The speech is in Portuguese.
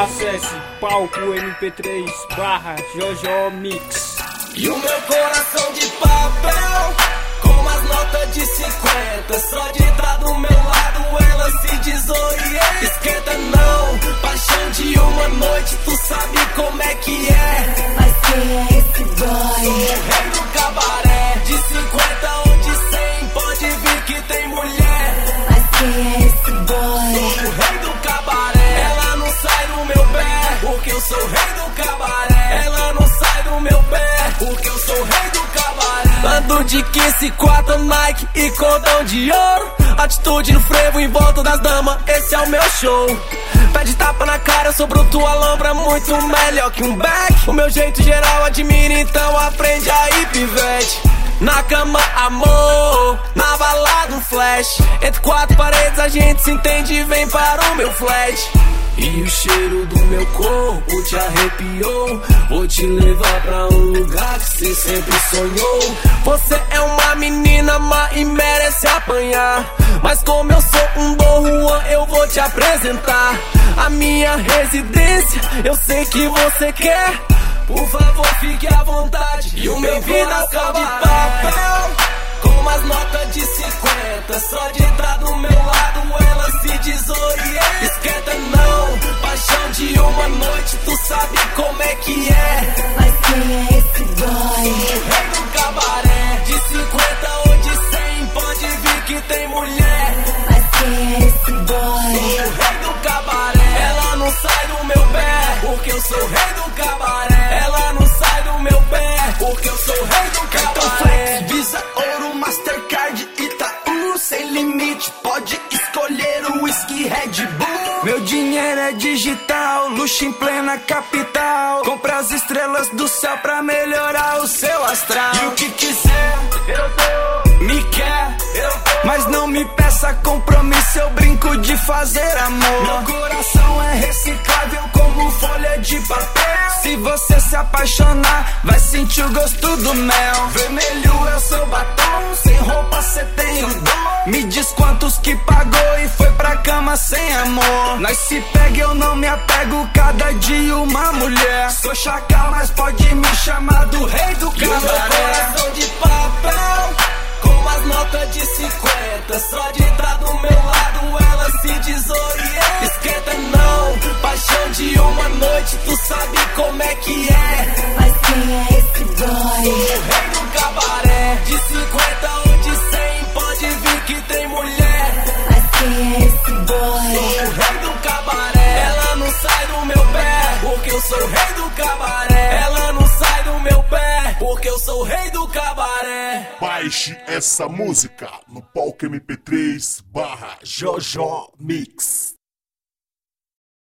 Acesse palco MP3 /JoJo Mix. E o meu coração de papel, com as notas de 50. Só de estar do meu lado ela se desorienta. Esquenta não, paixão de uma noite, tu sabe como é que é. Mas quem é esse boy? Sou o rei do cabaré, de 50 ou de 100, pode vir que tem mulher. Mas quem é esse boy? Sou o rei do cabaré, ela não sai do meu pé, porque eu sou o rei do cabaré. Ela não sai do meu pé, porque eu sou o rei do cabaré. Ando de 15, 4 Nike e cordão de ouro. Atitude no frevo em volta das damas, esse é o meu show. Pede tapa na cara, eu sou bruto, alambra muito melhor que um back. O meu jeito geral admira, então aprende aí, pivete. Na cama, amor, na balada um flash. Entre quatro paredes a gente se entende e vem para o meu flat. E o cheiro do meu corpo te arrepiou. Vou te levar pra um lugar que cê sempre sonhou. Você é uma menina má e merece apanhar, mas como eu sou um Dom Juan, eu vou te apresentar a minha residência. Eu sei que você quer, por favor fique à vontade. E o meu coração de papel, com as notas de 50. Só de entrar do meu lado ela se desorienta. Esquenta não, paixão de uma noite, tu sabe como é que é. Mas quem é esse boy? Sou o rei do cabaré, de 50 ou de 100, pode vir que tem mulher. Mas quem é esse boy? Sou o rei do cabaré, ela não sai do meu pé, porque eu sou o rei do cabaré. Ela não sai do meu pé, porque eu sou o rei do cabaré. Visa Ouro, Mastercard, Itaú, sem limite, pode escolher o whisky Red Bull. Meu dinheiro é digital, luxo em plena capital. Compra as estrelas do céu pra melhorar o seu astral. E o que quiser, eu dou. Me quer, eu dou. Mas não me peça compromisso, eu brinco de fazer amor. Meu coração é reciclável como folha de papel. Se você se apaixonar, vai sentir o gosto do mel. Vermelho é o seu batom, sem roupa cê tem o dom. Me diz quantos que pagou e foi pra cama sem amor. Nós se pega, eu não me apego, cada dia uma mulher. Sou chacal, mas pode me chamar do rei do E o meu cabaré. coração de papel, com as notas de 50. Só de entrar do meu lado ela se desorienta. Esquenta não, paixão de uma noite, tu sabe como é que é. Mas quem é esse boy? Sou o rei do cabaré, de 50 ou de 100, pode vir que tem mulher. Mas quem é esse Sou boy? o rei do cabaré, ela não sai do meu pé, porque eu sou o rei do cabaré. Ela não sai do meu pé, porque eu sou o rei do cabaré. Baixe essa música no palco MP3 /JoJo Mix.